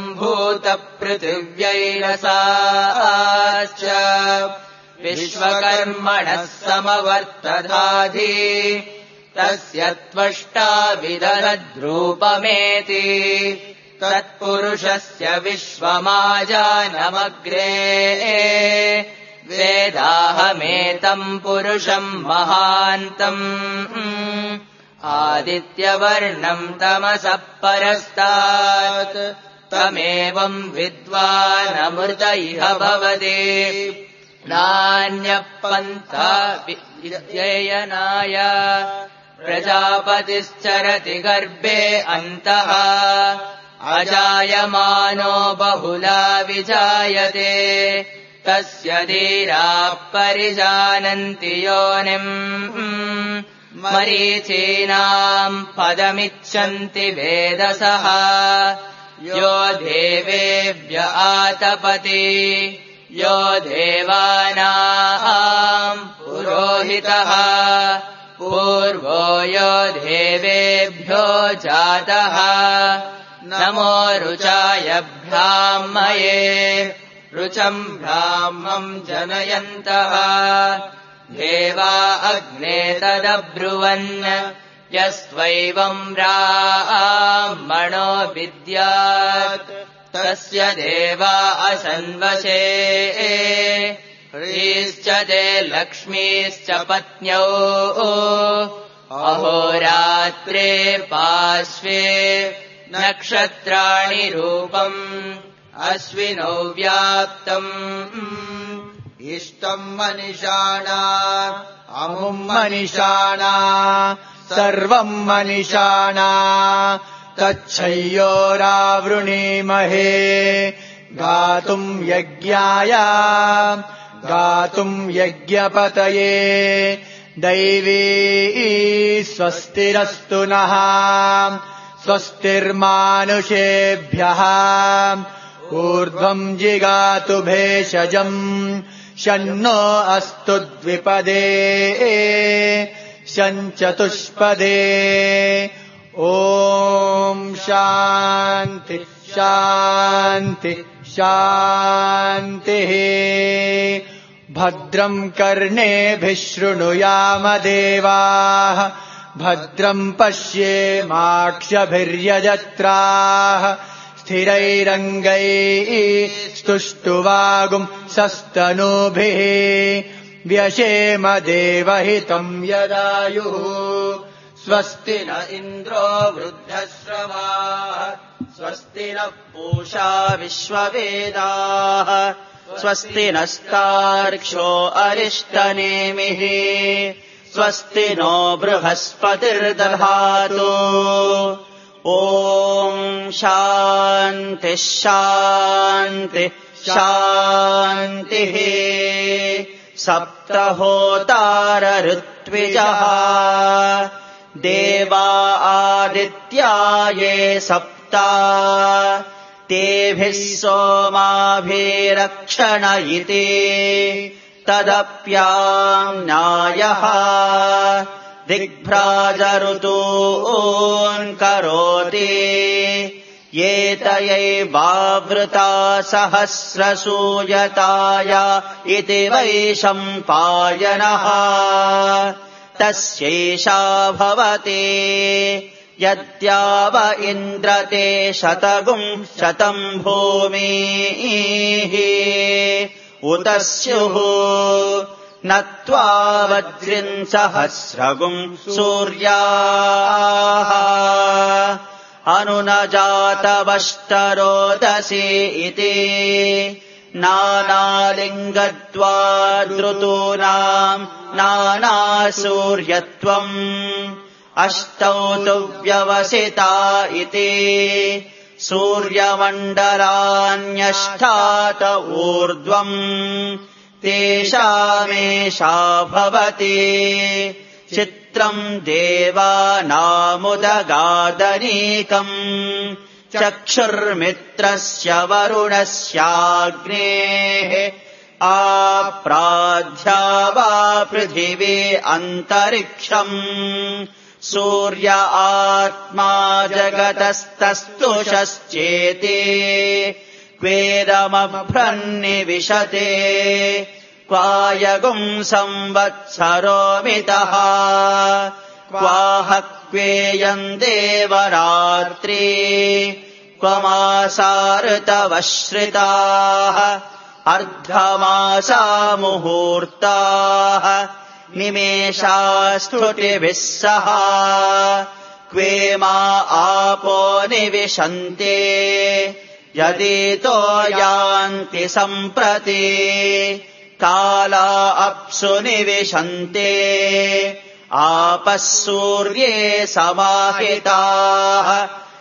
सम्भूतपृथिव्यैरसाश्च विश्वकर्मणः समवर्तधाधि तस्य त्वष्टा विदधद्रूपमेति तत्पुरुषस्य विश्वमाजानमग्रे वेदाहमेतम् पुरुषम् महान्तम् आदित्यवर्णम् तमसः परस्तात् तमेवम् विद्वानमृत इह भवति नान्यः पन्था विद्ययनाय प्रजापतिश्चरति गर्भे अन्तः अजायमानो बहुला विजायते तस्य धीराः परिजानन्ति योनिम् मरीचीनाम् पदमिच्छन्ति वेदसः यो देवेभ्य आतपति यो देवानाम् पुरोहितः पूर्वो यो देवेभ्यो जातः नमो रुचाय ब्राह्मये रुचम् ब्राह्मम् जनयन्तः देवा अग्ने तदब्रुवन् यस्त्वैवम् ब्राह्मणो विद्यात् तस्य देवा असन्वशे ह्रीश्च ते लक्ष्मीश्च पत्न्यौ अहोरात्रे पार्श्वे नक्षत्राणि रूपम् अश्विनौ व्याप्तम् इष्टम् मनिषाणा अमुम् मनिषाणा सर्वम् मनिषाणा तच्छय्योरावृणीमहे गातुम् यज्ञाय गातुम् यज्ञपतये दैवी स्वस्तिरस्तु नः स्वस्तिर्मानुषेभ्यः ऊर्ध्वम् जिगातु भेषजम् शन्नो अस्तु द्विपदे शञ्चतुष्पदे ॐ शान्ति शान्ति शान्तिः भद्रम् कर्णेभिः शृणुयाम देवाः भद्रम् पश्येमाक्षभिर्यजत्राः स्थिरैरङ्गैः स्तुष्टुवागुम् सस्तनूभिः व्यशेम देवहितम् यदायुः स्वस्ति न इन्द्रो वृद्धश्रवाः स्वस्ति न पूषा विश्ववेदाः स्वस्ति नस्तार्क्ष्यो अरिष्टनेमिः स्वस्ति नो बृहस्पतिर्दधातु ॐ शान्तिः शान्तिः शान्तिः सप्तहोतार ऋत्विजः देवा आदित्या ये सप्ता तेभिः सोमाभिरक्षण इति तदप्याम्नायः दिग्भ्राजऋतून् करोति एतयैवावृता सहस्रसूयताय इति वैशम्पायनः तस्यैषा भवति यद्याव इन्द्रते शतगुम् शतम् भूमिः उत स्युः नत्वा वज्रिम् सहस्रगुम् सूर्याः अनुनजातवष्टरोदसी इति नानालिङ्गत्वादृतूनाम् नानासूर्यत्वम् अष्टौ तु व्यवसिता इति सूर्यमण्डलान्यष्टात ऊर्ध्वम् तेषामेषा भवति चित्रम् देवानामुदगादनीकम् चक्षुर्मित्रस्य वरुणस्याग्नेः आप्राध्या वा पृथिवी अन्तरिक्षम् सूर्य आत्मा जगतस्तस्तुषश्चेति क्वेदमभ्रन्निविशते क्वायगुम् संवत्सरो मितः क्वाह क्वेयम् देवरात्रि क्वमासाऋतवश्रिताः अर्धमासा मुहूर्ताः निमेषा स्तुतिभिः सह क्वेमा आपो निविशन्ते यदितो यान्ति सम्प्रति काला अप्सु निविशन्ते आपः सूर्ये समाहिताः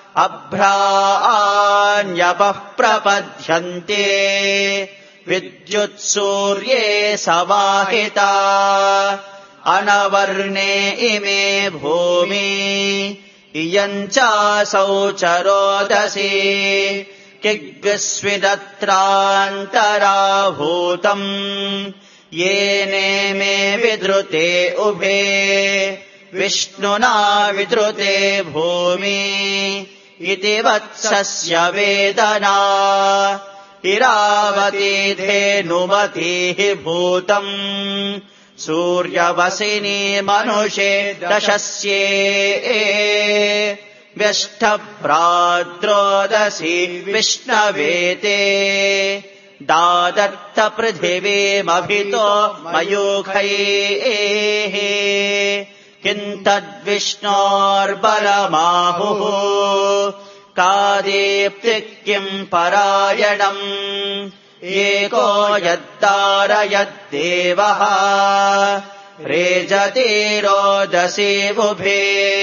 अभ्रान्यपः प्रपद्यन्ते विद्युत्सूर्ये समाहिता अनवर्णे इमे भूमि इयम् चासौ चरोदसी किग्स्विदत्रान्तराभूतम् येने मे विद्रुते उभे विष्णुना विद्रुते भूमि इति वत्सस्य वेदना इरावती धेनुमतीः भूतम् सूर्यवसिनी मनुषे दशस्ये व्यष्टभ्राद्रोदसी विष्णवेते दादत्त पृथिवीमभितो मयूखैः किम् तद्विष्णोर्बलमाहुः का दीप्तिः किम् परायणम् एको यद्दारयद्देवः रेजति रोदसी बुभे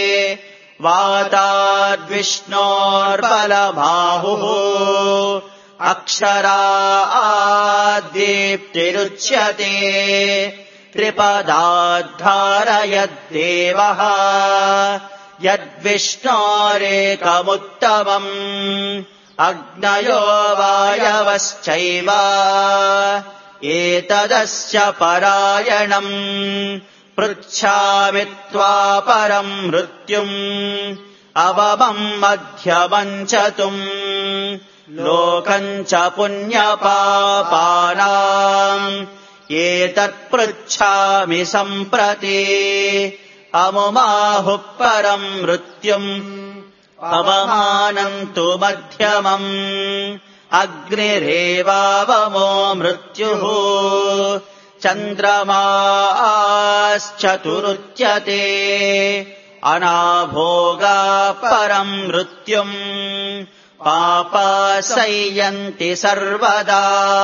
वाताद्विष्णोर्बलमाहुः अक्षराद्दीप्तिरुच्यते त्रिपदाद्धारयद्देवः यद्विष्णोरेकमुत्तमम् अग्नयो वायवश्चैव एतदस्य परायणम् पृच्छामि त्वापरम् मृत्युम् अवमम् मध्यमम् च तुम् लोकम् च पुण्यपापानाम् एतत्पृच्छामि सम्प्रति अमुमाहुः परम् मृत्युम् अवमानम् तु मध्यमम् अग्निरेवावमो मृत्युः चन्द्रमाश्चतुरुच्यते अनाभोगा परम् मृत्युम् पापासय्यन्ति सर्वदा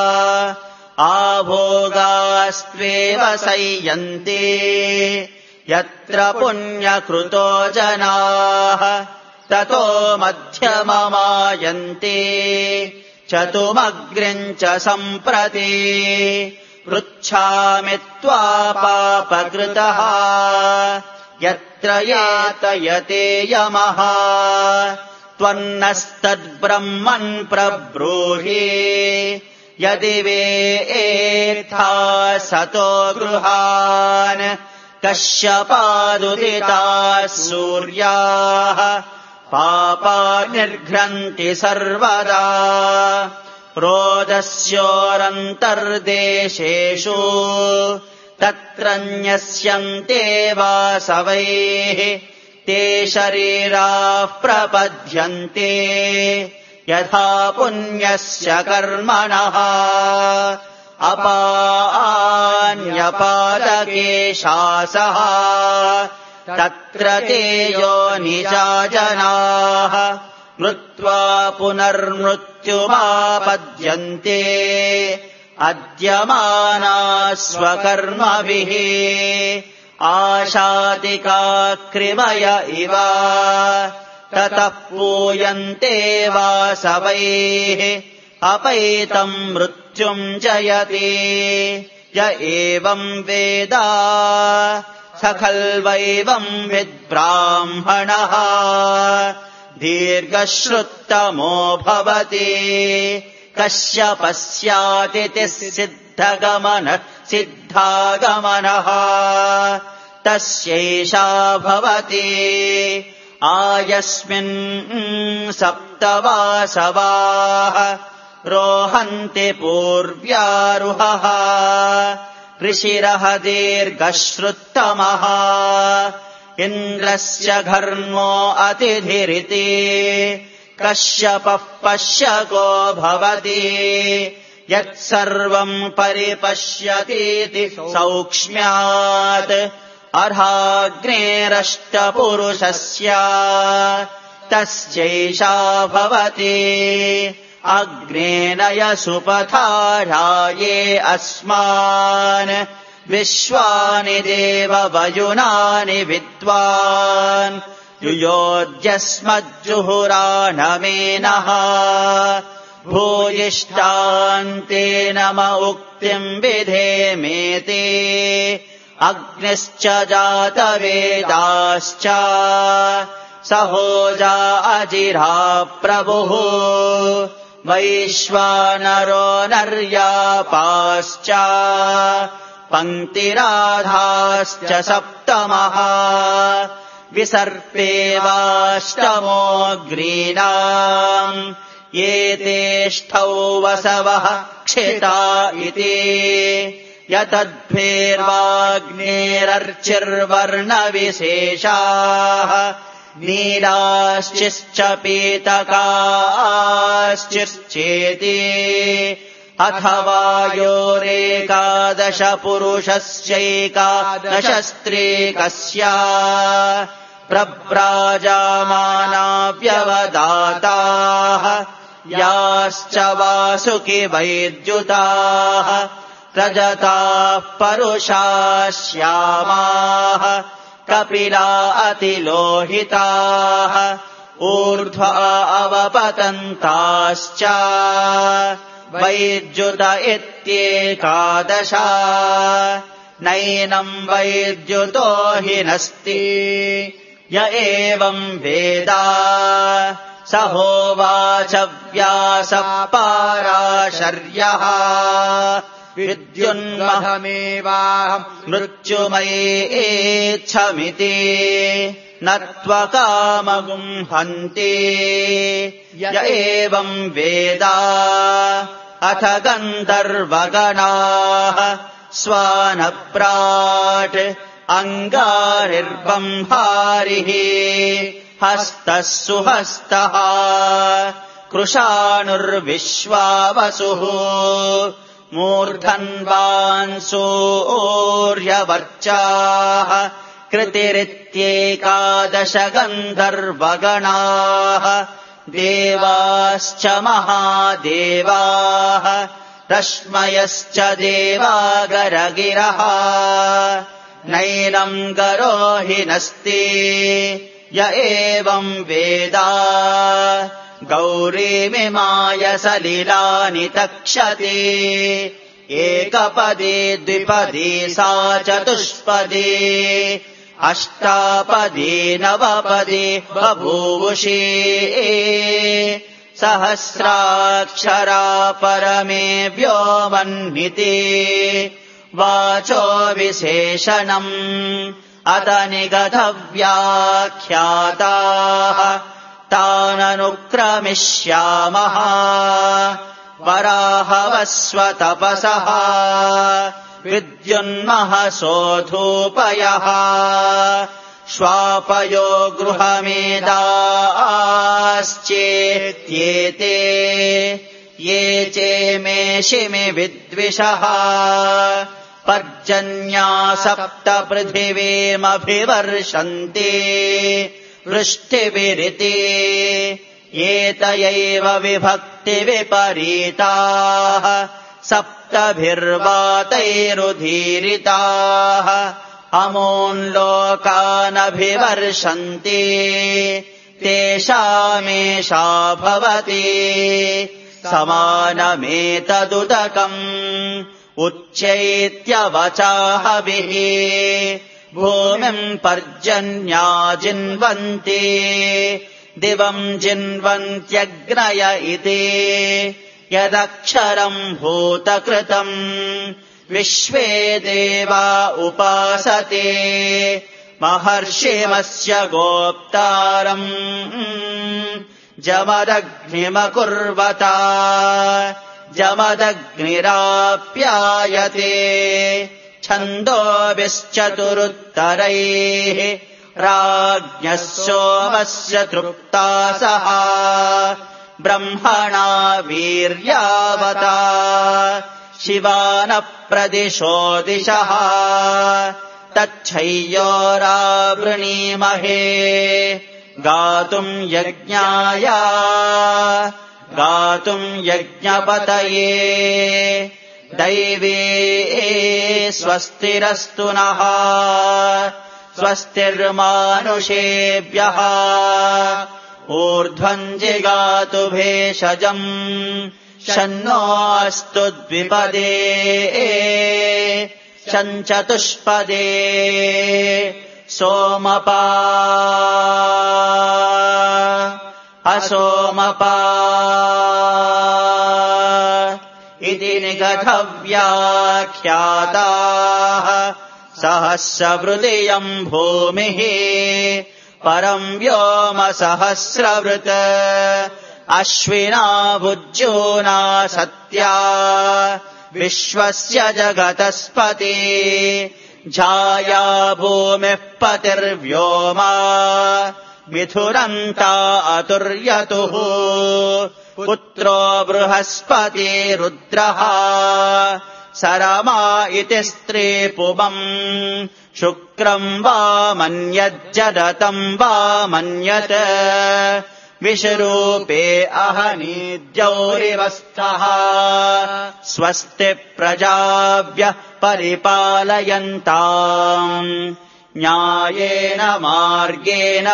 आभोगास्त्वेव सय्यन्ति यत्र पुण्यकृतो जनाः ततो मध्यममायन्ति चतुमग्निम् च सम्प्रति पृच्छामि त्वा पापकृतः यत्र यातयते यमः त्वन्नस्तद्ब्रह्मन् प्रब्रूहि यदि वेत्था सतो गृहान् कश्यपादुदिताः सूर्याः पापा निर्घ्नन्ति सर्वदा रोदस्योरन्तर्देशेषु तत्र न्यस्यन्ते वासवैः ते शरीराः प्रपद्यन्ते यथा पुण्यस्य कर्मणः अपान्यपादकेशासः तत्र ते योनिजा जनाः मृत्वा पुनर्मृत्युमापद्यन्ते अद्यमानाः स्वकर्मभिः आशातिकाकृमय इव ततः पूयन्ते वासवैः अपैतम् मृत्युम् जयति य एवम् वेद स खल्वैवम् विद्ब्राह्मणः दीर्घश्रुत्तमो भवति कश्यपस्यादिति सिद्धागमनः तस्यैषा भवति आयस्मिन् सप्तवासवाः रोहन्ति पूर्व्यारुहः ऋषिरः दीर्घश्रुत्तमः इन्द्रस्य घर्मो अतिथिरिति कश्यपः पश्यको भवति यत्सर्वम् परिपश्यतीति सौक्ष्म्यात् अर्हाग्नेरष्टपुरुषस्य तस्यैषा भवति अग्नेन यसुपथाराये अस्मान् विश्वानि देववयुनानि विद्वान् युयोध्यस्मज्जुहुराणमेनः भूयिष्ठान्तेन म उक्तिम् विधेमेते अग्निश्च जातवेदाश्च सहोजा अजिरा प्रभुः वैश्वानरो नर्यापाश्च पङ्क्तिराधाश्च सप्तमः विसर्पेवाष्टमोऽग्रीणाम् एतेष्ठौ वसवः क्षिता इति यतद्भेर्वाग्नेरर्चिर्वर्णविशेषाः नीलाश्चिश्च पीतकाश्चिश्चेति अथवा योरेकादश पुरुषस्यैकादशस्त्रीकस्य प्रव्राजामानाव्यवदाताः याश्च वासुकि वैद्युताः रजताः परुषाः श्यामाः कपिला अतिलोहिताः ऊर्ध्वा अवपतन्ताश्च वैद्युत इत्येकादश नैनम् वैद्युतो हि नस्ति य एवम् वेद स होवाच व्यासः पाराशर्यः विद्युन्महमेवाहम् मृत्युमयेच्छमिति न त्वकामगुम् हन्ति य एवम् वेद अथ गन्धर्वगणाः स्वानप्राट् अङ्गारिर्बम्हारिः हस्तः सुहस्तः कृशाणुर्विश्वावसुः मूर्धन्वान्सूर्यवर्चाः कृतिरित्येकादश गन्धर्वगणाः देवाश्च महादेवाः रश्मयश्च देवागरगिरः नैनम् गरो हि नस्ति य एवम् वेद गौरीमिमाय सलिलानि तक्षति एकपदी द्विपदी सा चतुष्पदी अष्टापदी नवपदी बभूवुषी सहस्राक्षरा परमे व्योमन्निति वाचो विशेषणम् अत निगतव्याख्याताः ताननुक्रमिष्यामः वराहवस्वतपसः विद्युन्महसोऽधूपयः श्वापयो गृहमेधाश्चेत्येते ये चेमेषिमि विद्विषः पर्जन्या सप्त पृथिवीमभिवर्षन्ति वृष्टिभिरिति एतयैव विभक्तिविपरीताः सप्तभिर्वातैरुदीरिताः अमोन्लोकानभिवर्षन्ति तेषामेषा भवति समानमेतदुदकम् उच्चैत्यवचाहभिः भूमिम् पर्जन्या जिन्वन्ति दिवम् जिन्वन्त्यग्नय इति यदक्षरम् भूतकृतम् विश्वे देवा उपासते महर्षिमस्य गोप्तारम् जमदग्निमकुर्वता जमदग्निराप्यायते छन्दोभिश्चतुरुत्तरैः राज्ञः सोमस्य तृप्तासः ब्रह्मणा वीर्यावता शिवानप्रदिशो दिशः तच्छय्योरावृणीमहे गातुम् यज्ञाय गातुम् यज्ञपतये दैवे स्वस्तिरस्तु नः स्वस्तिर्मानुषेभ्यः ऊर्ध्वम् जिगातु भेषजम् शन्नो अस्तु द्विपदे शञ्चतुष्पदे सोमपा असोमपा इति निगतव्याख्याताः सहस्रवृदियम् भूमिः परम् व्योम सहस्रवृत् अश्विना भुज्योना सत्या विश्वस्य जगतस्पति झाया भूमिः पतिर्व्योमा मिथुरन्ता अतुर्यतुः पुत्रो बृहस्पति रुद्रः सरमा इति स्त्रीपुबम् शुक्रम् वा मन्यज्जरतम् वा मन्यत विषरूपे अहनीद्यौरिवस्थः स्वस्ति प्रजाभ्यः परिपालयन्ताम् न्यायेन मार्गेण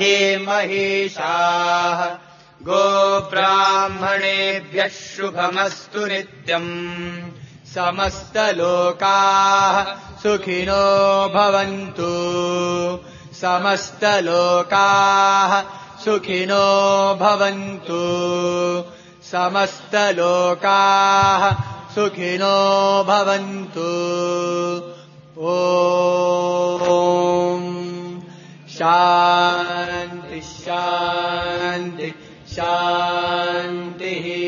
महिषाः गोब्राह्मणेभ्यः शुभमस्तु नित्यम् समस्तलोकाः सुखिनो भवन्तु समस्तलोकाः सुखिनो भवन्तु समस्तलोकाः सुखिनो भवन्तु ॐ शान्ति शान्ति शान्तिः